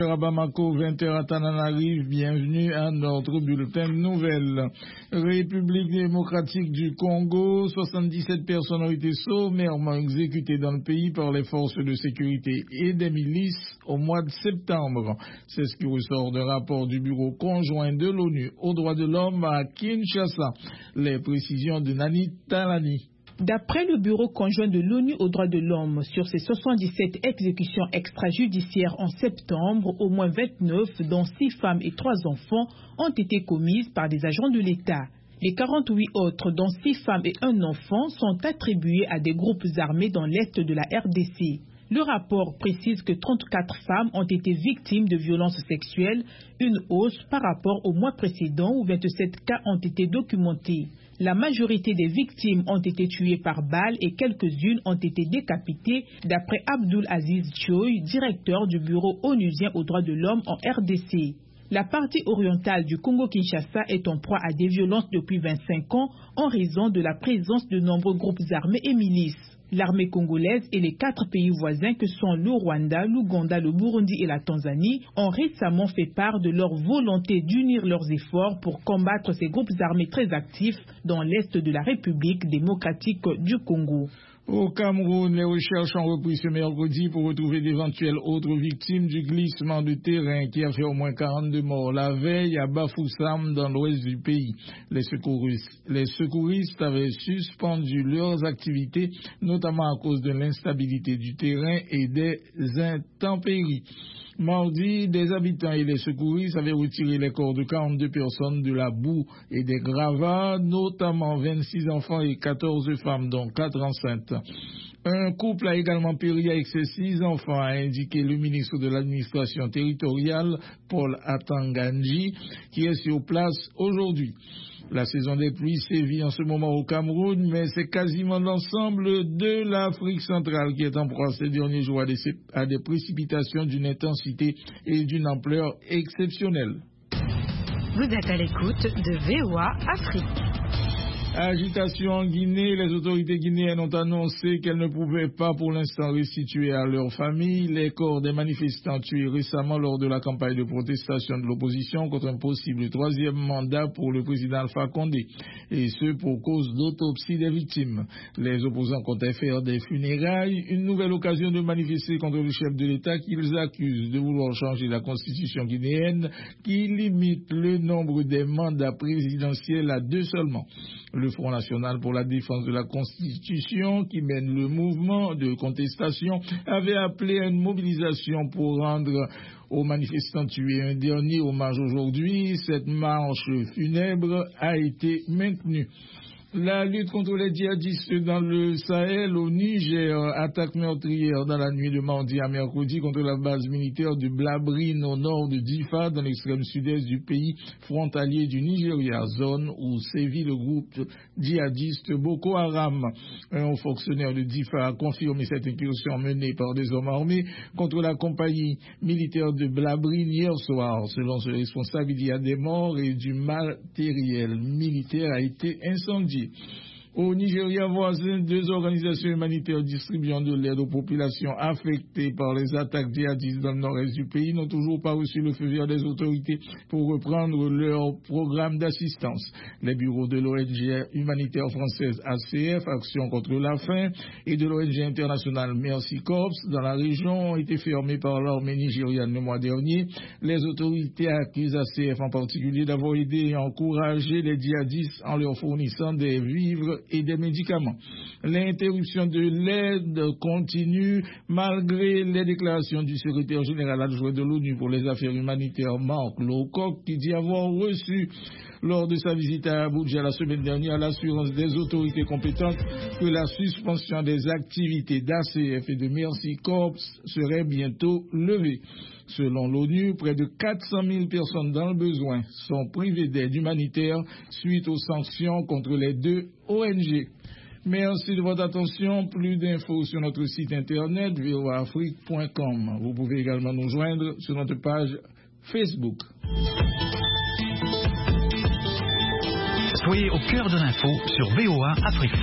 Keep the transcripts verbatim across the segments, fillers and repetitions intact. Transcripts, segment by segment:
À Bamako, vingt heures à Tananarive, bienvenue à notre bulletin de nouvelles. République démocratique du Congo, soixante-dix-sept personnes ont été sommairement exécutées dans le pays par les forces de sécurité et des milices au mois de septembre. C'est ce qui ressort d'un rapport du bureau conjoint de l'ONU aux droits de l'homme à Kinshasa. Les précisions de Nani Talani. D'après le Bureau conjoint de l'ONU aux droits de l'homme, sur ces soixante-dix-sept exécutions extrajudiciaires en septembre, au moins vingt-neuf, dont six femmes et trois enfants, ont été commises par des agents de l'État. Les quarante-huit autres, dont six femmes et un enfant, sont attribués à des groupes armés dans l'est de la R D C. Le rapport précise que trente-quatre femmes ont été victimes de violences sexuelles, une hausse par rapport au mois précédent où vingt-sept cas ont été documentés. La majorité des victimes ont été tuées par balles et quelques-unes ont été décapitées, d'après Abdul Aziz Choi, directeur du bureau onusien aux droits de l'homme en R D C. La partie orientale du Congo-Kinshasa est en proie à des violences depuis vingt-cinq ans en raison de la présence de nombreux groupes armés et milices. L'armée congolaise et les quatre pays voisins que sont le Rwanda, l'Ouganda, le Burundi et la Tanzanie ont récemment fait part de leur volonté d'unir leurs efforts pour combattre ces groupes armés très actifs dans l'est de la République démocratique du Congo. Au Cameroun, les recherches ont repris ce mercredi pour retrouver d'éventuelles autres victimes du glissement de terrain qui a fait au moins quarante-deux morts la veille à Bafoussam dans l'ouest du pays. Les secouristes, les secouristes avaient suspendu leurs activités, notamment à cause de l'instabilité du terrain et des intempéries. Mardi, des habitants et les secouristes avaient retiré les corps de quarante-deux personnes de la boue et des gravats, notamment vingt-six enfants et quatorze femmes, dont quatre enceintes. Un couple a également péri avec ses six enfants, a indiqué le ministre de l'administration territoriale, Paul Atanganji, qui est sur place aujourd'hui. La saison des pluies sévit en ce moment au Cameroun, mais c'est quasiment l'ensemble de l'Afrique centrale qui est en proie ces derniers jours à des, à des précipitations d'une intensité et d'une ampleur exceptionnelles. Vous êtes à l'écoute de V O A Afrique. Agitation en Guinée, les autorités guinéennes ont annoncé qu'elles ne pouvaient pas pour l'instant restituer à leurs familles les corps des manifestants tués récemment lors de la campagne de protestation de l'opposition contre un possible troisième mandat pour le président Alpha Condé, et ce pour cause d'autopsie des victimes. Les opposants comptaient faire des funérailles, une nouvelle occasion de manifester contre le chef de l'État qu'ils accusent de vouloir changer la constitution guinéenne qui limite le nombre des mandats présidentiels à deux seulement. Le Front national pour la défense de la Constitution, qui mène le mouvement de contestation, avait appelé à une mobilisation pour rendre aux manifestants tués un dernier hommage aujourd'hui. Cette marche funèbre a été maintenue. La lutte contre les djihadistes dans le Sahel au Niger, attaque meurtrière dans la nuit de mardi à mercredi contre la base militaire de Blabrine au nord de Difa dans l'extrême sud-est du pays frontalier du Nigeria, zone où sévit le groupe djihadiste Boko Haram. Un haut fonctionnaire de Difa a confirmé cette incursion menée par des hommes armés contre la compagnie militaire de Blabrine hier soir. Selon ce responsable, il y a des morts et du matériel militaire a été incendié. Au Nigeria voisin, deux organisations humanitaires distribuant de l'aide aux populations affectées par les attaques djihadistes dans le nord-est du pays n'ont toujours pas reçu le feu vert des autorités pour reprendre leur programme d'assistance. Les bureaux de l'O N G humanitaire française A C F, Action contre la faim, et de l'O N G internationale Mercy Corps dans la région ont été fermés par l'armée nigériane le mois dernier. Les autorités accusent A C F en particulier d'avoir aidé et encouragé les djihadistes en leur fournissant des vivres et des médicaments. L'interruption de l'aide continue malgré les déclarations du secrétaire général adjoint de l'ONU pour les affaires humanitaires, Mark Lowcock, qui dit avoir reçu lors de sa visite à Abuja la semaine dernière l'assurance des autorités compétentes que la suspension des activités d'A C F et de Mercy Corps serait bientôt levée. Selon l'ONU, près de quatre cent mille personnes dans le besoin sont privées d'aide humanitaire suite aux sanctions contre les deux O N G. Merci de votre attention. Plus d'infos sur notre site internet v o a afrique point com. Vous pouvez également nous joindre sur notre page Facebook. Soyez au cœur de l'info sur V O A Afrique.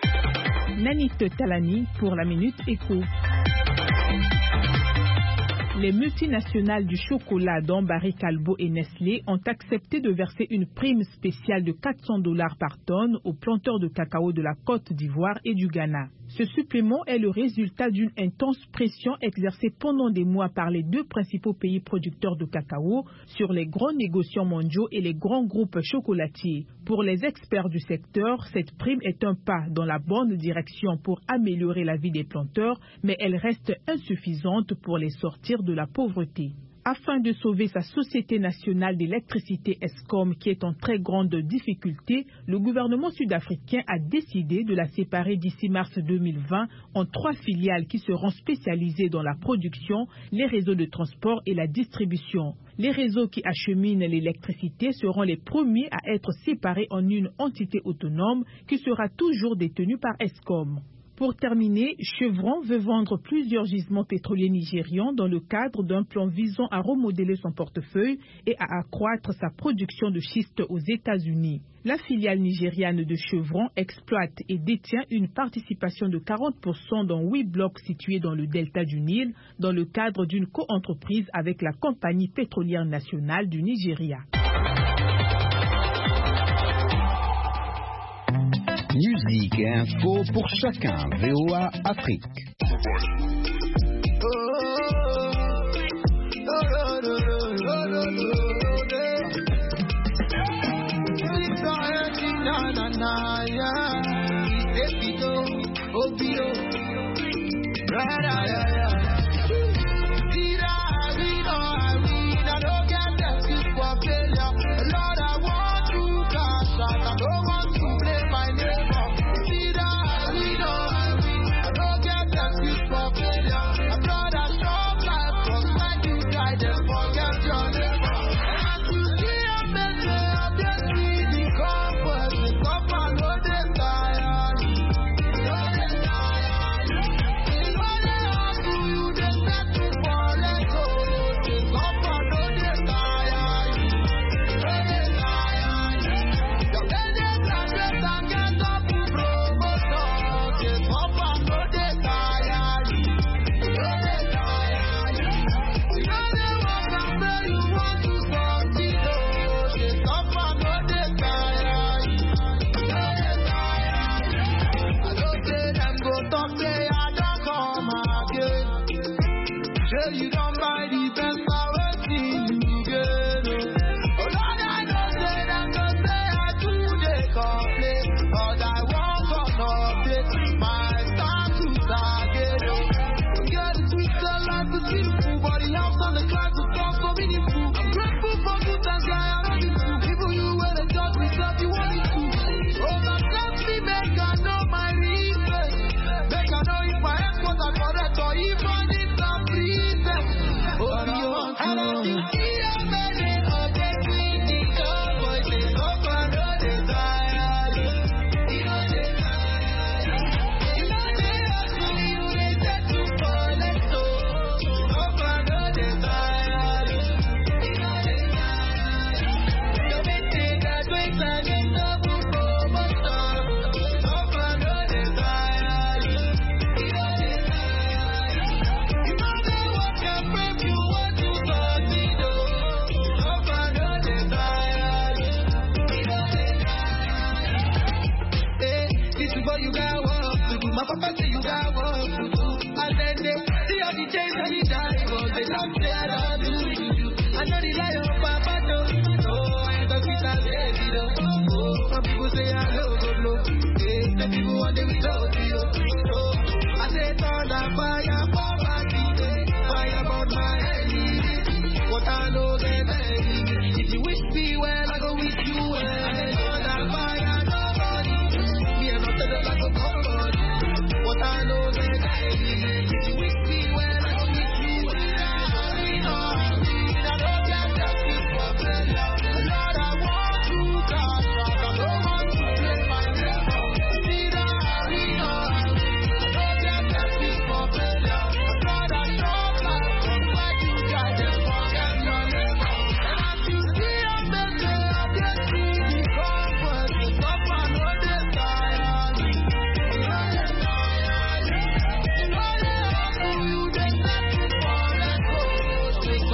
Nanit Talani pour la Minute Éco. Les multinationales du chocolat dont Barry Callebaut et Nestlé ont accepté de verser une prime spéciale de quatre cents dollars par tonne aux planteurs de cacao de la Côte d'Ivoire et du Ghana. Ce supplément est le résultat d'une intense pression exercée pendant des mois par les deux principaux pays producteurs de cacao sur les grands négociants mondiaux et les grands groupes chocolatiers. Pour les experts du secteur, cette prime est un pas dans la bonne direction pour améliorer la vie des planteurs, mais elle reste insuffisante pour les sortir de la pauvreté. Afin de sauver sa Société nationale d'électricité ESCOM qui est en très grande difficulté, le gouvernement sud-africain a décidé de la séparer d'ici mars deux mille vingt en trois filiales qui seront spécialisées dans la production, les réseaux de transport et la distribution. Les réseaux qui acheminent l'électricité seront les premiers à être séparés en une entité autonome qui sera toujours détenue par ESCOM. Pour terminer, Chevron veut vendre plusieurs gisements pétroliers nigérians dans le cadre d'un plan visant à remodeler son portefeuille et à accroître sa production de schiste aux États-Unis. La filiale nigériane de Chevron exploite et détient une participation de quarante pour cent dans huit blocs situés dans le delta du Nil dans le cadre d'une coentreprise avec la compagnie pétrolière nationale du Nigeria. Musique et info pour chacun. V O A Afrique. Your name.